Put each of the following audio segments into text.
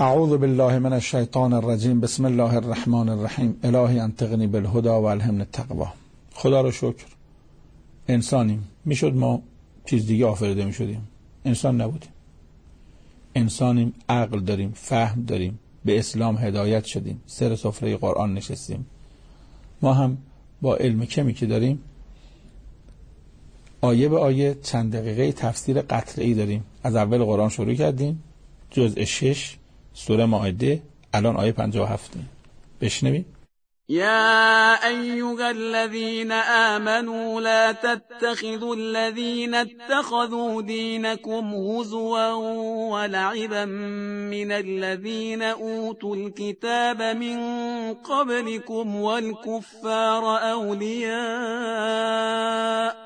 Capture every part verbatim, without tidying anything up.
اعوذ بالله من الشیطان الرجیم. بسم الله الرحمن الرحیم. الهی انطقنی بالهدی و الهمنی التقوا. خدا رو شکر انسانیم. میشد ما چیز دیگه آفریده میشدیم، انسان نبودیم. انسانیم، عقل داریم، فهم داریم، به اسلام هدایت شدیم، سر سفره قرآن نشستیم. ما هم با علم کمی که داریم آیه به آیه چند دقیقه تفسیر قطعی داریم. از اول قرآن شروع کردیم، جزء شش سوره مائده، الان آیه پنجاه و هفت. بشنوید. يا أيها الذين آمنوا لا تتخذوا الذين اتخذوا دينكم هزوا ولعبا من الذين أوتوا الكتاب من قبلكم والكفار أولياء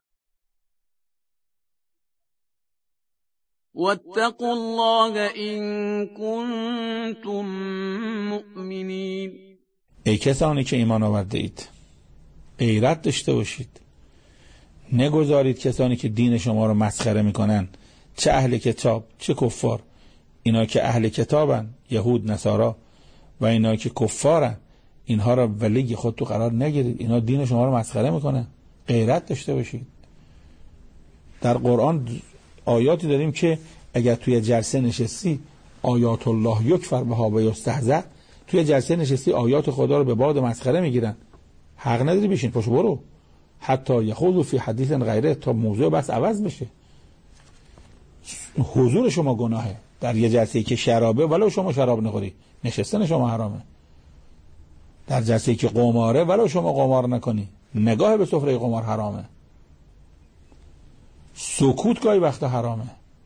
واتقوا الله إن كنتم مؤمنين. ای کسانی که ایمان آورده اید، غیرت داشته باشید. نگذارید کسانی که دین شما رو مسخره میکنن، چه اهل کتاب چه کفار. اینا که اهل کتابن، یهود نصارا، و اینا که کفارن، اینها رو ولی خود تو قرار نگیرید. اینا دین شما رو مسخره میکنن. غیرت داشته باشید. در قرآن آیاتی داریم که اگر توی جلسه نشستی آیات الله یکفر بها و یستهزأ، توی جلسه نشستی آیات خدا رو به باد مسخره میگیرن. حق نداری بشین، پاشو برو. حتی یخوضوا فی حدیث غیره، تا موضوع بس عوض بشه. حضور شما گناهه در یه جلسه‌ای که شرابه، ولو شما شراب نخوری، نشستن شما حرامه. در جلسه‌ای که قماره، ولو شما قمار نکنی، نگاه به سفره قمار حرامه. سکوت گاهی وقتا حرامه.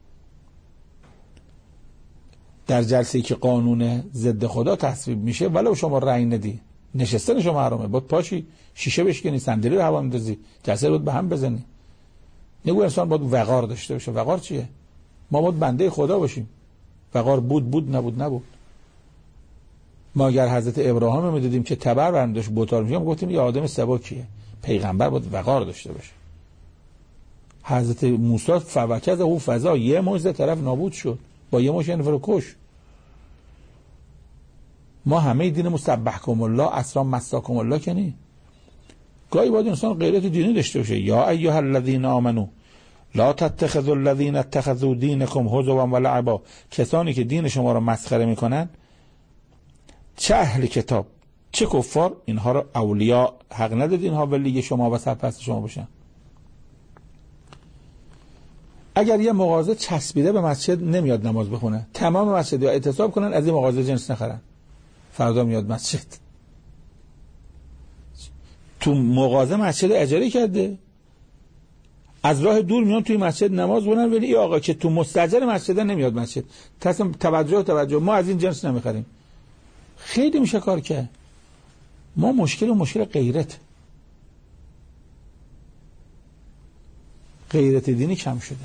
در جلسه‌ای که قانون ضد خدا تصویب میشه، ولو شما رأی ندی، نشستن شما حرامه. باید پاشی شیشه بشکنی، صندلی رو هوا میندازی، جلسه رو به هم بزنی. نگو انسان باید وقار داشته باشه. وقار چیه؟ ما باید بنده خدا باشیم. وقار بود بود، نبود نبود. ما اگر حضرت ابراهیم میدیدیم که تبر برنداش بوتار میشه، گفتیم یه آدم سبکیه. پیغمبر باید وقار داشته باشه. حضرت موسی فوکز او فضا، یه موجه طرف نابود شد، با یه موش انفر کش. ما همه دین مسبحکم الله اسرام مساکم الله کنی. گاهی باید انسان غیرت دینی داشته باشه. یا ایها الذین آمنو لا تتخذوا الذین اتخذوا دینکم هزوا و لعبا. کسانی که دین شما رو مسخره میکنن، چه اهل کتاب چه کفار، اینها رو اولیاء حق ندید اینها ولی شما و سرپرست شما باشن. اگر یه مغازه چسبیده به مسجد نمیاد نماز بخونه، تمام مسجد یا اعتصاب کنن از این مغازه جنس نخرن، فردا میاد مسجد. تو مغازه مسجد اجاره کرده، از راه دور میان توی مسجد نماز بخونن، ولی این آقا که تو مستاجر مسجد نمیاد مسجد. تصم توجه توجه ما از این جنس نمیخریم. خیلی میشه کار که ما مشکل و مشکل غیرت غیرت دینی کم شده.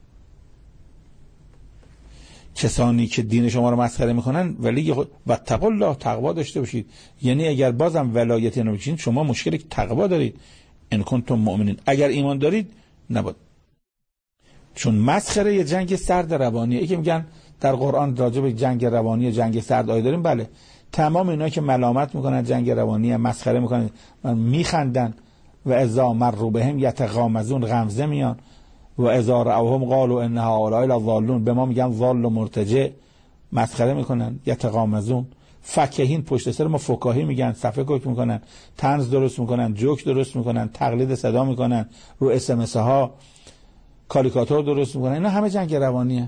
کسانی که دین شما رو مسخره میکنن ولی خود و تقوا الله، تقوا داشته باشید. یعنی اگر بازم ولایت نمیشین، شما مشکل تقوا دارید. ان کنتم مؤمنین، اگر ایمان دارید نبود. چون مسخره یه جنگ سرد روانیه. ای که میگن در قرآن راجع به جنگ روانی، جنگ سرد آیه داریم. بله، تمام اینا که ملامت میکنن جنگ روانی، مسخره میکنن، میخندن. و اذا مروا بهم یتغامزون، غمزه میان. و اذا رأوهم قالوا ان هؤلاء لضالون، به ما میگن ضال و مرتجع، مسخره میکنن. یتغامزون، فکهین، پشت سر ما فکاهی میگن، صفحه کوک میکنن، طنز درست میکنن، جوک درست میکنن، تقلید صدا میکنن، رو اس ام اس ها کاریکاتور درست میکنن. اینا همه جنگ روانیه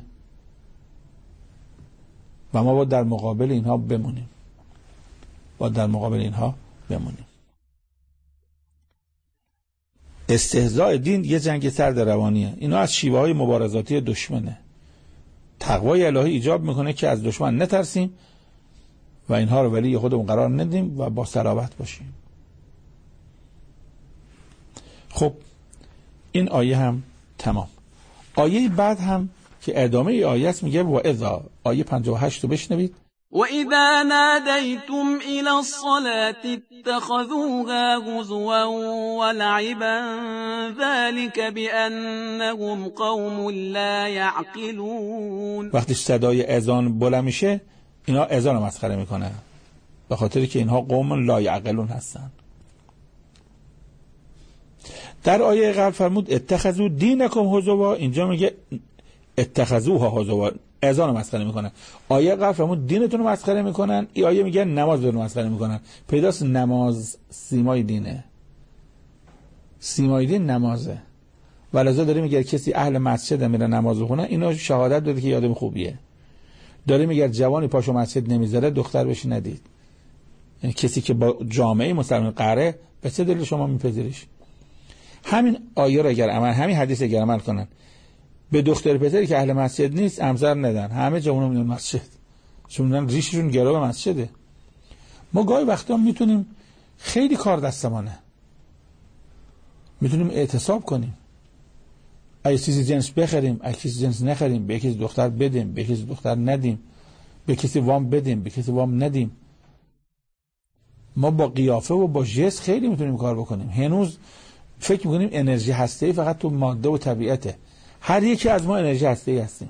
و ما باید در مقابل اینها بمونیم. باید در مقابل اینها بمونیم. استهزاء دین یه جنگ سرد روانیه. اینا از شیوه های مبارزاتی دشمنه. تقوای الهی ایجاب میکنه که از دشمن نترسیم و اینها رو ولی خودمون قرار ندیم و با صلابت باشیم. خب این آیه هم تمام. آیه بعد هم که ادامه ای آیه است میگه و اذا، آیه پنجاه و هشت رو بشنوید. وَإِذَا نَادَيْتُمْ إِلَى الصَّلَاةِ اتَّخَذُوهَا هُزُوًا وَلَعِبًا ذَلِكَ بِأَنَّهُمْ قَوْمٌ لَا يَعْقِلُونَ. وقتی صدای اذان بلند میشه، اینا اذان رو مسخره میکنه، به خاطری که اینها قوم لا یعقلون هستن. در آیه قبل فرمود اتخذوا دینکم هزوا، اینجا میگه اتخذوها هزوا، اذان رو مسخره میکنن. آیه قبل فرمود دینتون رو مسخره میکنن، این آیه میگه نماز رو مسخره میکنن. پیداست نماز سیمای دینه، سیمای دین نمازه. ولذا داره میگه کسی اهل مسجد میره نماز بخونه، اینو شهادت داده که آدم خوبیه. داره میگه جوانی پاشو مسجد نمیذاره دختر بشی ندید. یعنی کسی که با جامعه مسلمان قره، به چه دلیل شما میپذیریش؟ همین آیه رو اگر عمل، همین حدیث اگر عمل کنن، به دختر پسری که اهل مسجد نیست امضا ندن، همه جوونا میان مسجد، چون ریششون گرو به مسجده. ما گاهی وقتا میتونیم خیلی کار دستمانه، میتونیم اعتصاب کنیم، اگه چیزی جنس بخریم، اگه چیزی جنس نخریم، به کسی دختر بدیم، به کسی دختر ندیم، به کسی وام بدیم، به کسی وام ندیم. ما با قیافه و با ژست خیلی میتونیم کار بکنیم. هنوز فکر میکنیم انرژی هسته‌ای فقط تو ماده و طبیعته. هر یکی از ما انرژی هسته‌ای هستیم.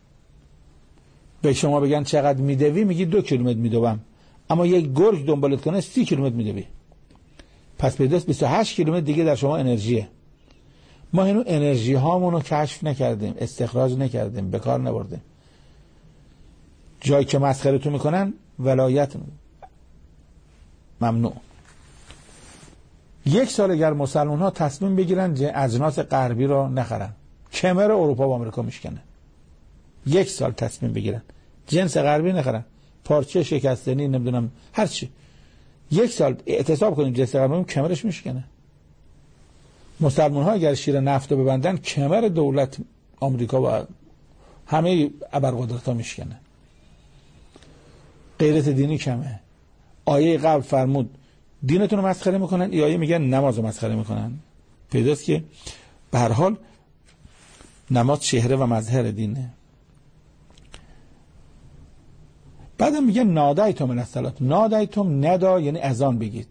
به شما بگن چقدر میدوی، میگی دو کیلومتر میدوم، اما یک گرگ دنبالت کنه سی کیلومتر میدوی. پس پیداست بیست و هشت کیلومتر دیگه در شما انرژیه. ما هنوز انرژی هامون رو کشف نکردیم، استخراج نکردیم، به کار نبردیم. جایی که مسخره تو میکنن ولایت ممنوع. یک سال اگر مسلمان ها تصمیم بگیرن اجناس غربی رو نخرن، کمر اروپا و آمریکا میشکنه. یک سال تصمیم بگیرن جنس غربی نخرن، پارچه شکستنی نمیدونم هر چی، یک سال اعتصاب کنیم جنس غربی کمرش میشکنه. مسلمان ها اگر شیر نفت رو ببندن، کمر دولت آمریکا و همه ابرقدرت ها میشکنه. غیرت دینی کمه. آیه قبل فرمود دینتون رو مسخره میکنن، این آیه میگن نماز رو مسخره میکنن. پیداست که به هر حال نماز چهره و مظهر دینه. بعدم میگه نادایتم الصلاه، نادایتم ندا یعنی اذان بگید.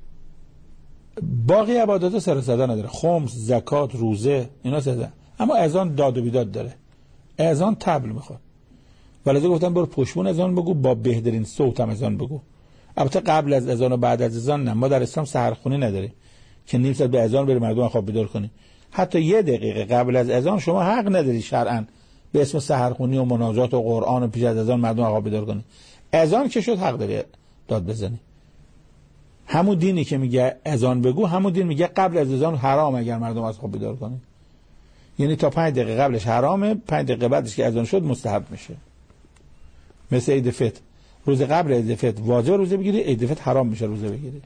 باقی عبادات سر و صدا نداره، خمس، زکات، روزه اینا صدا، اما اذان داد و بیداد داره. اذان طبل میخواد. ولذا گفتم برو پشمون اذان بگو، با بهترین صوت هم اذان بگو. البته قبل از اذان و بعد از اذان نه، ما در اسلام سحرخونی نداریم که نیم ساعت به اذان بری مردم خواب بیدار کنی. حتی یه دقیقه قبل از اذان شما حق نداری شرعاً به اسم سحرخونی و مناجات و قرآن و پیش از اذان مردم خواب بیدار کنی. اذان که شد حق داری داد بزنی. همون دینی که میگه اذان بگو، همون دین میگه قبل از اذان حرام اگر مردم از خواب بیدار کنی. یعنی تا پنج دقیقه قبلش حرامه، پنج دقیقه بعدش که اذان شد مستحب میشه. مثل عید فطر، روز قبل عید فطر واجب روزه بگیری، عید فطر حرام میشه روزه بگیری.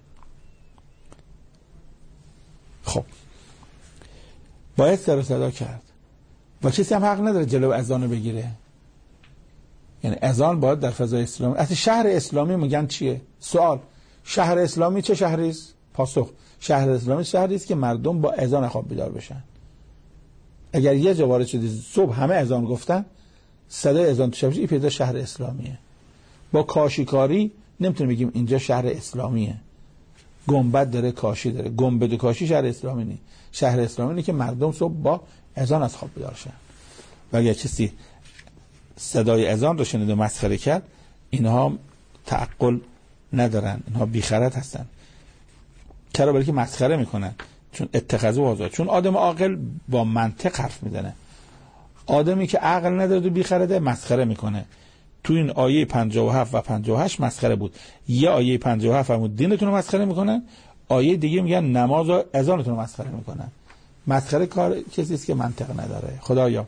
خب باید سر و صدا کرد و کسی هم حق نداره جلو اذان بگیره. یعنی اذان باید در فضای اسلامی. اصلا شهر اسلامی میگن چیه؟ سوال، شهر اسلامی چه شهری است؟ پاسخ، شهر اسلامی شهری است که مردم با اذان خواب بیدار بشن. اگر یه جا وارد شدی صبح همه اذان گفتن، صدای اذان تو شب این پیدا شهر اسلامیه. با کاشیکاری نمیتونیم بگیم اینجا شهر اسلامیه. گنبد داره، کاشی داره، گنبد و کاشی شهر اسلامی نیست. شهر اسلامی اینه که مردم صبح با اذان از خواب بیدار شن. و اگر کسی صدای اذان رو شنید و مسخره کرد، اینها تعقل ندارن، اینها بیخرد هستن. چرا؟ برای که مسخره میکنن، چون اتخاذو آزاد، چون آدم عاقل با منطق حرف میزنه. آدمی که عقل نداره و بیخرده مسخره میکنه. تو این آیه پنجاه و هفت و پنجاه و هشت مسخره بود. یه آیه پنجاه و هفت فرمود دینتون رو مسخره میکنن، آیه دیگه میگن نماز و اذانتون رو مسخره میکنن. مسخره کار کسی است که منطق نداره. خدایا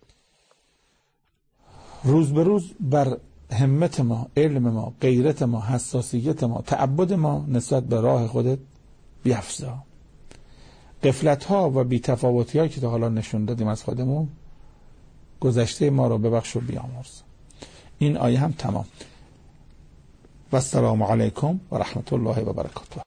روز به روز بر همت ما، علم ما، غیرت ما، حساسیت ما، تعبد ما نسبت به راه خودت بیفزا. غفلت ها و بی‌تفاوتی هایی که تا حالا نشون دادیم از خودمون، گذشته ما رو ببخش و بیامرز. این آیه هم تمام. و السلام علیکم و رحمت الله و برکاته.